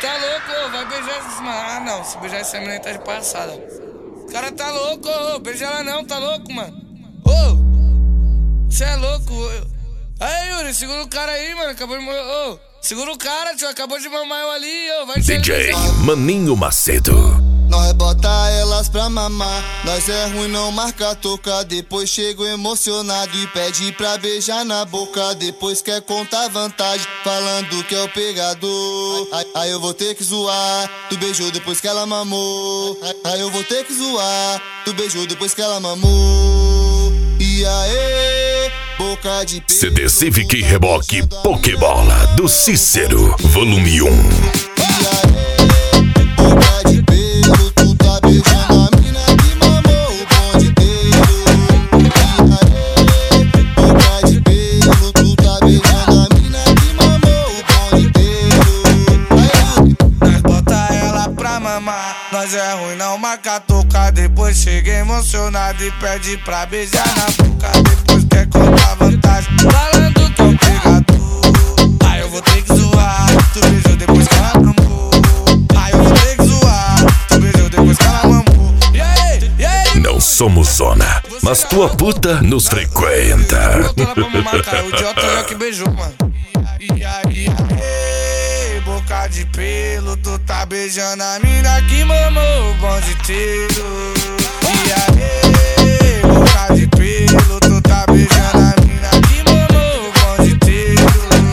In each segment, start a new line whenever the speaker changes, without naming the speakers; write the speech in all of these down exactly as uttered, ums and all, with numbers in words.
tá louco, vai beijar essa... Ah, não, se beijar essa menina tá de passada. O cara tá louco, ô, beija ela não, tá louco, mano. Ô, cê é louco. Aí, Yuri, segura o cara aí, mano, acabou de morrer. Ô, segura o cara, tio, acabou de mamar eu ali, ô, vai
D J Maninho Macedo.
Nós bota elas pra mamar, nós é ruim não marca toca. Depois chego emocionado e pede pra beijar na boca. Depois quer contar vantagem, falando que é o pegador. Aí, aí eu vou ter que zoar, tu beijou depois que ela mamou. Aí, aí eu vou ter que zoar, tu beijou depois que ela mamou. E aí, boca de pelo.
C D Civic Reboque Pokébola do Cícero, volume um.
E aí, boca de pelo, tu tá beijando a mina que mamou o bonde inteiro. E aí, boca de pelo, tu tá beijando a mina que mamou o bonde inteiro. Aí,
nós bota ela pra mamar, nós é ruim não marca toca. Depois chega emocionado e pede pra beijar na boca. Depois quer contar vantagem, falando que é um pegador. Aí eu vou ter que zoar, tu beijou depois que ela mamou. Aí eu vou ter que zoar, tu beijou depois que ela mamou. E aí, e aí?
Não somos zona, mas tua puta nos frequenta.
Botou ela pra mamar, cara, o idiota é o que beijou, mano. E aí, ei, boca de pelo, tu tá beijando a mina que mamou o bonde inteiro. E aí, boca de pelo, tu tá beijando a mina que mamou o bonde inteiro.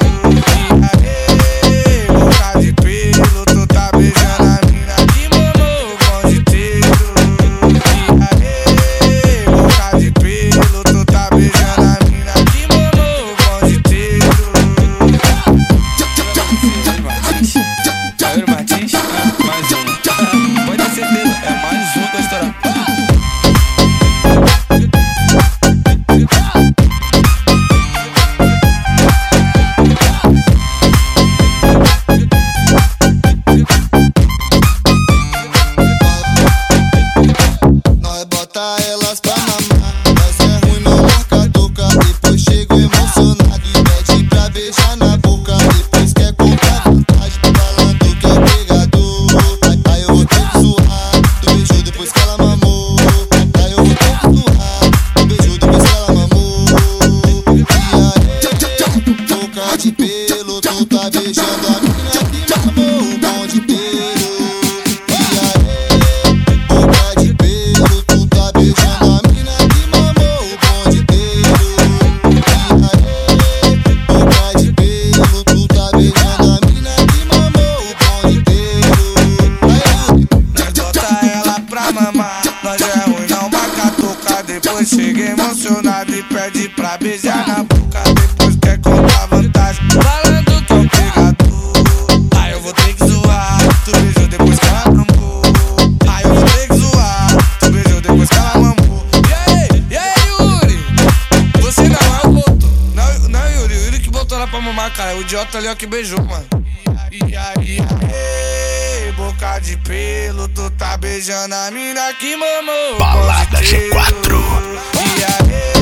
E aí, boca de pelo, tu tá beijando a mina que mamou o bonde inteiro. E aí, boca de pelo, tu tá beijando a mina que mamou o bonde inteiro. Jair Martins, mais um. Pode ter certeza, é mais um pra estourar.
nós bota elas pra mamar, nós é ruim não marca toca. Depois chego emocionado e pede pra beijar na boca. Depois quer contar vantagem, falando que é o pegador. Aí, aí eu vou ter que zoar, tu beijou depois que ela mamou. Aí eu vou ter que zoar, tu beijou depois que ela mamou. E aí, boca de pelo, tu tá beijando a mina que mamou o bonde inteiro. E aí, boca de pelo, tu tá beijando a mina que mamou o bonde inteiro. E aí, boca de pelo, tu tá beijando a mina que mamou o bonde inteiro. Aí,
Nós bota ela pra mamar, nós é ruim não marca toca. Depois chega emocionado e pede pra beijar na boca. Depois quer contar vantagem, falando que é um pegador. Aí eu vou ter que zoar, tu beijou depois que ela mamou. Aí eu vou ter que zoar, tu beijou depois que ela mamou. E aí, e aí, Yuri? Você não é o boto. Não, não, Yuri, o Yuri que botou ela pra mamar, cara. O idiota ali é o que beijou, mano. E aí, ei, boca de pelo, tu tá beijando a mina que mamou o
Balada
bonde
G quatro.
inteiro. E aí,